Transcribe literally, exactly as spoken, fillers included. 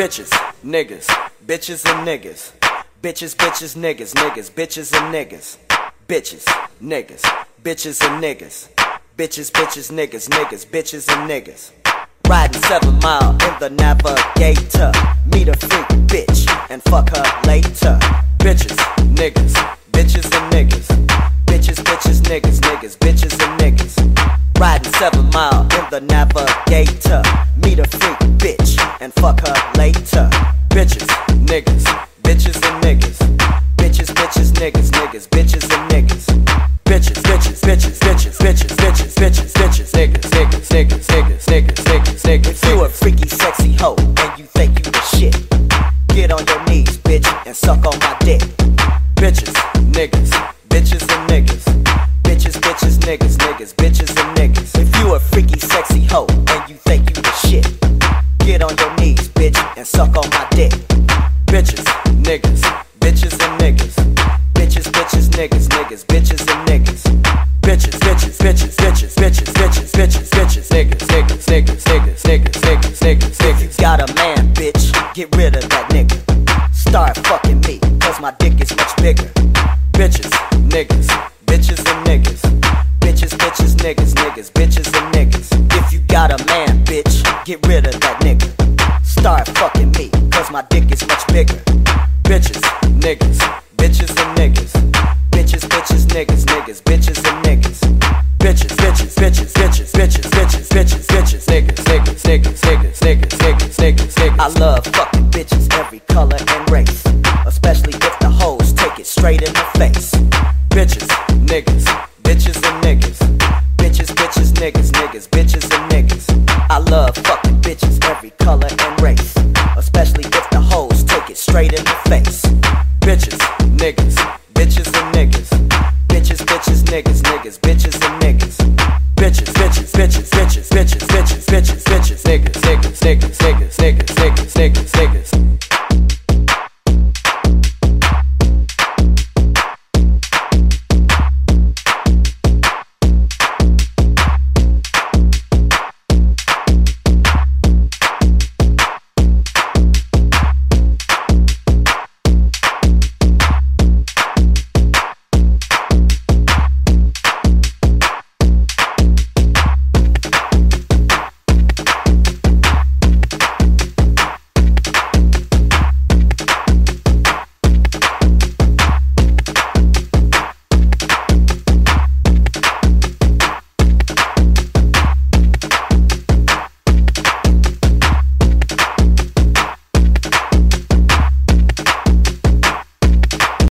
Bitches, niggas, bitches and niggas. Bitches, bitches, niggas, niggas, bitches and niggas. Bitches, niggas, bitches and niggas. Bitches, bitches, niggas, niggas, bitches and niggas. Riding seven mile in the Navigator. Meet a freak bitch and fuck her later. Bitches, niggas, bitches and niggas. Bitches, bitches, niggas, niggas, bitches and niggas. Riding seven mile in the Navigator. Meet a freak bitch and fuck her later. Bitches, niggas, bitches and niggas. Bitches, bitches, niggas, niggas, bitches and niggas. Bitches, bitches, bitches, bitches, bitches, bitches, bitches, bitches, niggas, niggas, niggas, niggas, niggas, niggas, niggas. If you a freaky sexy hoe and you think you the shit, get on your knees, bitch, and suck on my dick. Bitches, niggas, bitches and niggas. Bitches, bitches, niggas, niggas, bitches and niggas. If you a freaky sexy hoe and you think you the shit, get on your knees, bitch, and suck on my dick. Bitches, niggas, bitches and niggas. Bitches, bitches, niggas, niggas, bitches and niggas. Bitches, bitches, bitches, bitches, bitches, bitches, bitches, bitches, niggas, niggas, niggas, niggas, niggas, niggas, niggas, niggas. If you got a man, bitch, get rid of that nigga. Start fucking me, cause my dick is much bigger. Bitches, niggas, bitches and niggas. Bitches, bitches, niggas, niggas, bitches and niggas. If you got a man, bitch, get rid of that nigga. Start fucking me, cause my dick is much bigger. Bitches, niggas, bitches and niggas. Bitches, bitches, niggas, niggas, bitches and niggas. Bitches, bitches, bitches, bitches, bitches, bitches, bitches, bitches, niggas, niggas, niggas, niggas, niggas, niggas, niggas, niggas. I love fucking bitches every color and race, especially if the hoes take it straight in the face. Bitches, niggas, bitches and niggas. Bitches, bitches, niggas, niggas, bitches and niggas. I love fucking bitches every color and race, especially if the hoes take it straight in the face. Bitches, niggas, bitches and niggas. Bitches, bitches, niggas, niggas, bitches and niggas. Bitches, bitches, bitches, bitches, bitches, bitches, bitches, bitches, niggas, niggas, niggas, niggas, niggas, niggas, niggas, niggas.